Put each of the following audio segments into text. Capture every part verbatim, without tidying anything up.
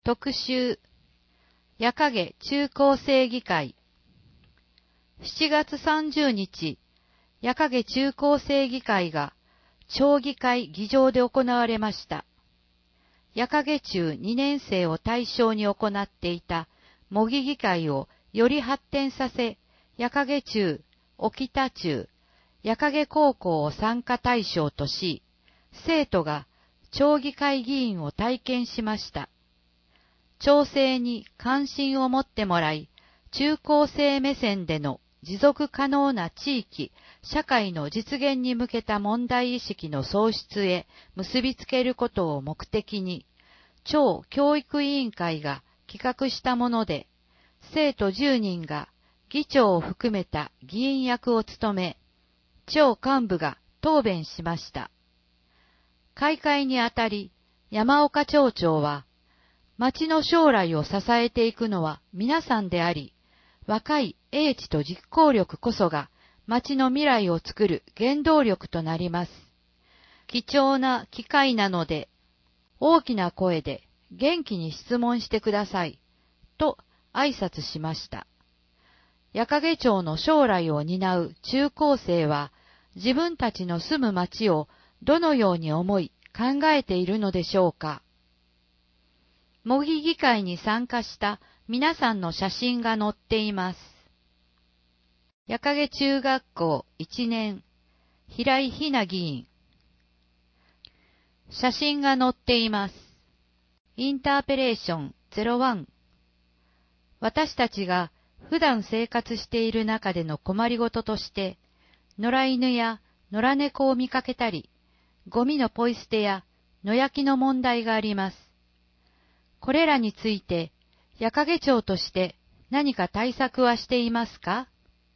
特集、矢影中高生議会。しちがつさんじゅうにち、矢影中高生議会が、町議会議場で行われました。矢影中にねん生を対象に行っていた模擬議会をより発展させ、矢影中、沖田中、矢影高校を参加対象とし、生徒が町議会議員を体験しました。町政に関心を持ってもらい、中高生目線での持続可能な地域、社会の実現に向けた問題意識の創出へ結びつけることを目的に、町教育委員会が企画したもので、生徒じゅうにんが議長を含めた議員役を務め、町幹部が答弁しました。開会にあたり、山岡町長は、町の将来を支えていくのは皆さんであり、若い英知と実行力こそが町の未来を作る原動力となります。貴重な機会なので、大きな声で元気に質問してください、と挨拶しました。矢影町の将来を担う中高生は、自分たちの住む町をどのように思い考えているのでしょうか。模擬議会に参加した皆さんの写真が載っています。矢影中学校いちねん、平井ひな議員。写真が載っています。インターペレーションゼロワン。私たちが普段生活している中での困りごととして、野良犬や野良猫を見かけたり、ゴミのポイ捨てや野焼きの問題があります。これらについて、矢影町として何か対策はしていますか？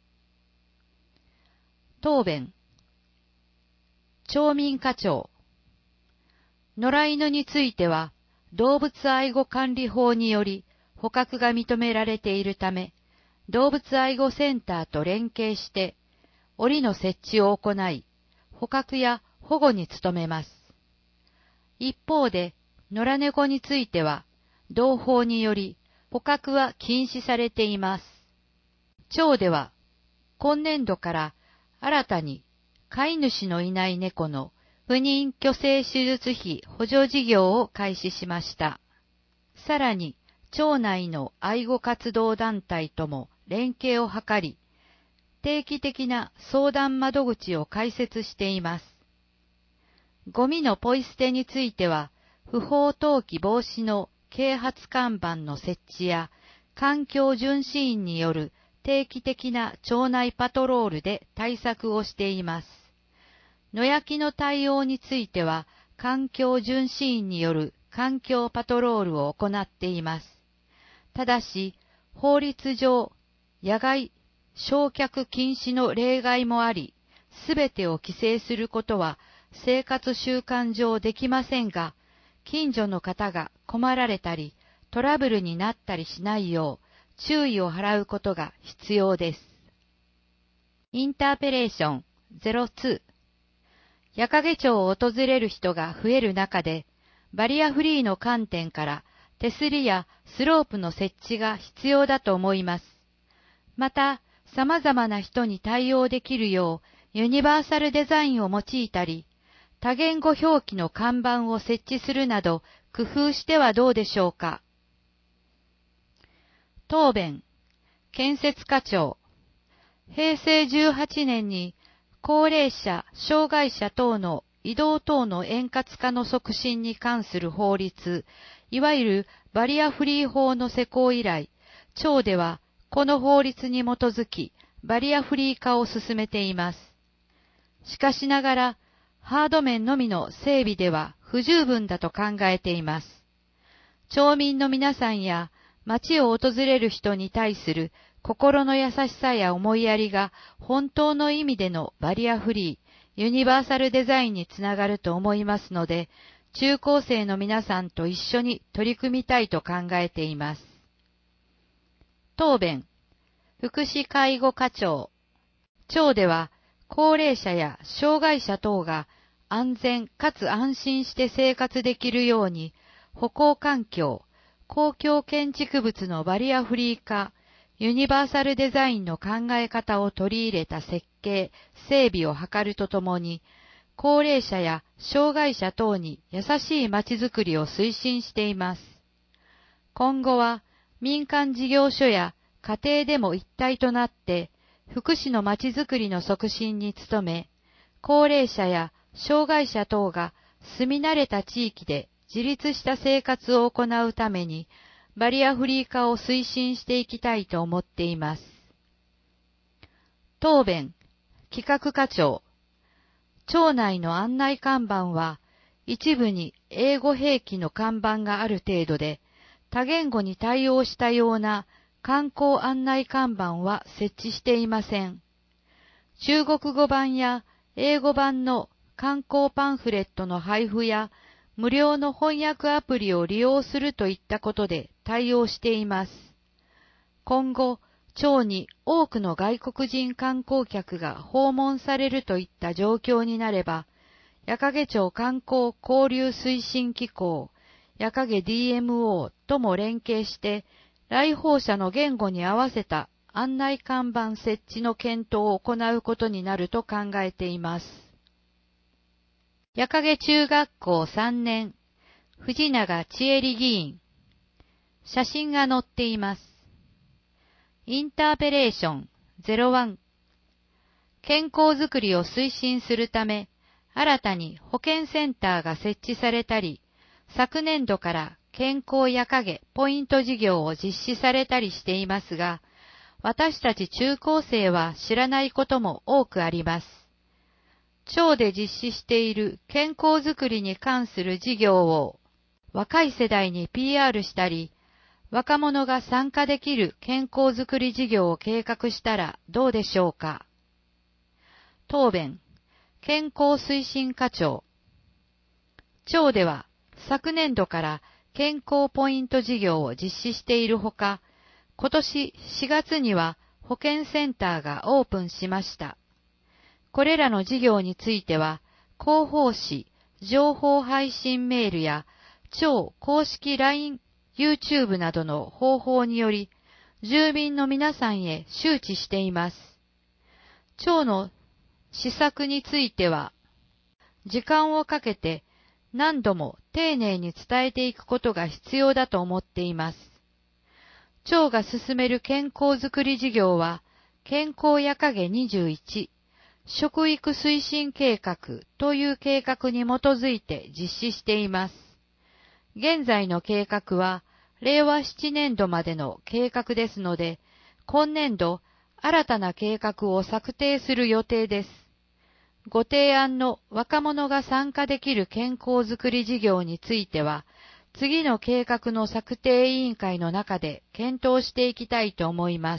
答弁。町民課長。野良犬については、動物愛護管理法により捕獲が認められているため、動物愛護センターと連携して、檻の設置を行い、捕獲や保護に努めます。一方で、野良猫については、同法により捕獲は禁止されています。町では、今年度から新たに飼い主のいない猫の不妊去勢手術費補助事業を開始しました。さらに、町内の愛護活動団体とも連携を図り、定期的な相談窓口を開設しています。ゴミのポイ捨てについては、不法投棄防止の啓発看板の設置や、環境巡視員による定期的な町内パトロールで対策をしています。野焼きの対応については、環境巡視員による環境パトロールを行っています。ただし、法律上、野外焼却禁止の例外もあり、すべてを規制することは生活習慣上できませんが、近所の方が困られたり、トラブルになったりしないよう、注意を払うことが必要です。インターペレーションゼロツー。矢影町を訪れる人が増える中で、バリアフリーの観点から手すりやスロープの設置が必要だと思います。また、様々な人に対応できるようユニバーサルデザインを用いたり、多言語表記の看板を設置するなど工夫してはどうでしょうか。答弁。建設課長。へいせいじゅうはちねんに高齢者、障害者等の移動等の円滑化の促進に関する法律、いわゆるバリアフリー法の施行以来、町ではこの法律に基づきバリアフリー化を進めています。しかしながら、ハード面のみの整備では不十分だと考えています。町民の皆さんや町を訪れる人に対する心の優しさや思いやりが本当の意味でのバリアフリー、ユニバーサルデザインにつながると思いますので、中高生の皆さんと一緒に取り組みたいと考えています。答弁。福祉介護課長。町では高齢者や障害者等が安全かつ安心して生活できるように歩行環境、 公共建築物のバリアフリー化、ユニバーサルデザインの考え方を取り入れた設計、整備を図るとともに、高齢者や障害者等に優しいまちづくりを推進しています。今後は民間事業所や家庭でも一体となって、福祉のまちづくりの促進に努め、高齢者や障害者等が住み慣れた地域で自立した生活を行うために、バリアフリー化を推進していきたいと思っています。答弁、企画課長。町内の案内看板は、一部に英語併記の看板がある程度で、多言語に対応したような観光案内看板は設置していません。中国語版や英語版の観光パンフレットの配布や、無料の翻訳アプリを利用するといったことで対応しています。今後、町に多くの外国人観光客が訪問されるといった状況になれば、矢掛町観光交流推進機構、矢掛 ディーエムオー とも連携して、来訪者の言語に合わせた案内看板設置の検討を行うことになると考えています。矢掛中学校さんねん、藤永千恵里議員。写真が載っています。インターペレーションゼロワン。健康づくりを推進するため、新たに保健センターが設置されたり、昨年度から健康矢掛ポイント事業を実施されたりしていますが、私たち中高生は知らないことも多くあります。町で実施している健康づくりに関する事業を若い世代に ピーアール したり、若者が参加できる健康づくり事業を計画したらどうでしょうか。答弁、健康推進課長。町では昨年度から健康ポイント事業を実施しているほか、今年しがつには保健センターがオープンしました。これらの事業については、広報誌、情報配信メールや、町公式 ライン、YouTube などの方法により、住民の皆さんへ周知しています。町の施策については、時間をかけて何度も丁寧に伝えていくことが必要だと思っています。町が進める健康づくり事業は、健康矢掛にじゅういち、食育推進計画という計画に基づいて実施しています。現在の計画は、れいわななねんどまでの計画ですので、今年度、新たな計画を策定する予定です。ご提案の若者が参加できる健康づくり事業については、次の計画の策定委員会の中で検討していきたいと思います。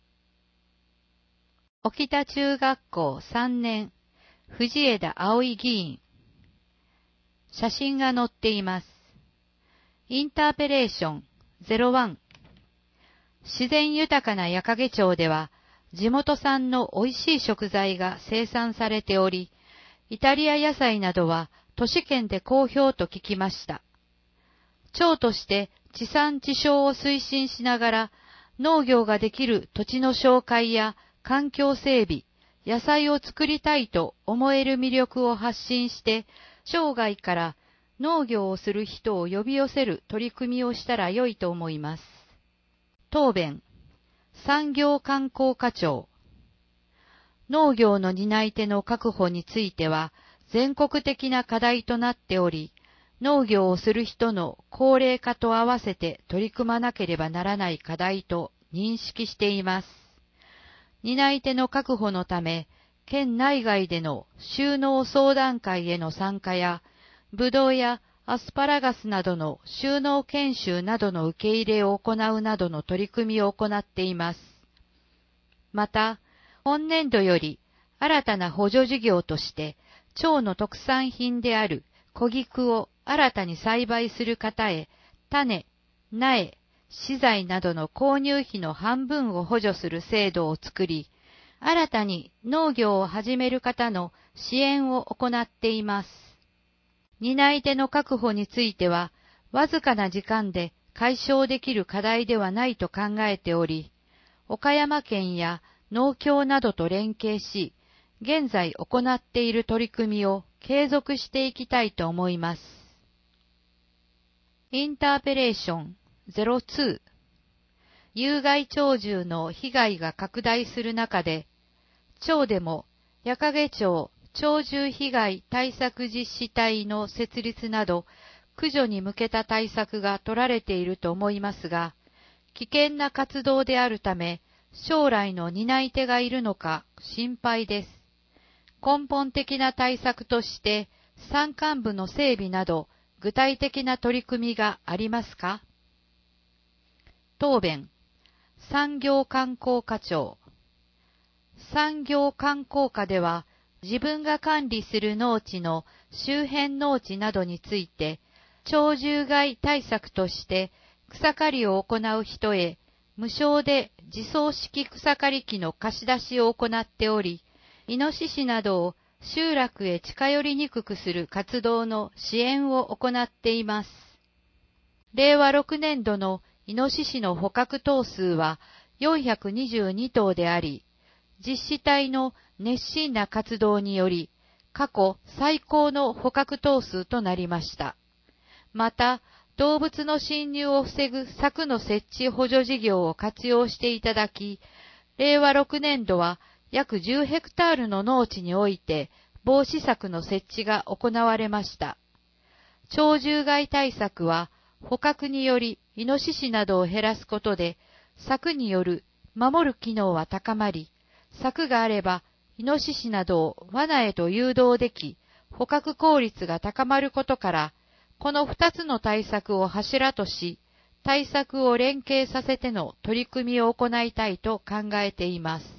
沖田中学校さんねん、藤枝葵議員。写真が載っています。インターペレーションゼロワン。自然豊かな矢掛町では、地元産の美味しい食材が生産されており、イタリア野菜などは都市圏で好評と聞きました。町として地産地消を推進しながら、農業ができる土地の紹介や環境整備、野菜を作りたいと思える魅力を発信して、町外から農業をする人を呼び寄せる取り組みをしたら良いと思います。答弁、産業観光課長。農業の担い手の確保については全国的な課題となっており、農業をする人の高齢化と合わせて取り組まなければならない課題と認識しています。担い手の確保のため、県内外での就農相談会への参加や、ブドウやアスパラガスなどの就農研修などの受け入れを行うなどの取り組みを行っています。また、本年度より新たな補助事業として、町の特産品である小菊を新たに栽培する方へ、種、苗、資材などの購入費の半分を補助する制度を作り、新たに農業を始める方の支援を行っています。担い手の確保については、わずかな時間で解消できる課題ではないと考えており、岡山県や農協などと連携し、現在行っている取り組みを継続していきたいと思います。インターペレーションゼロツー、有害鳥獣の被害が拡大する中で、町でも矢掛町鳥獣被害対策実施体の設立など、駆除に向けた対策が取られていると思いますが、危険な活動であるため、将来の担い手がいるのか心配です。根本的な対策として、山間部の整備など、具体的な取り組みがありますか？答弁、産業観光課長。産業観光課では、自分が管理する農地の周辺農地などについて、鳥獣害対策として草刈りを行う人へ無償で自走式草刈り機の貸し出しを行っており、イノシシなどを集落へ近寄りにくくする活動の支援を行っています。れいわろくねんどのイノシシの捕獲頭数はよんひゃくにじゅうにとうであり、実施体の熱心な活動により、過去最高の捕獲頭数となりました。また、動物の侵入を防ぐ柵の設置補助事業を活用していただき、れいわろくねんどは約じゅうヘクタールの農地において防止柵の設置が行われました。鳥獣害対策は、捕獲によりイノシシなどを減らすことで、柵による守る機能は高まり、柵があればイノシシなどを罠へと誘導でき、捕獲効率が高まることから、この二つの対策を柱とし、対策を連携させての取り組みを行いたいと考えています。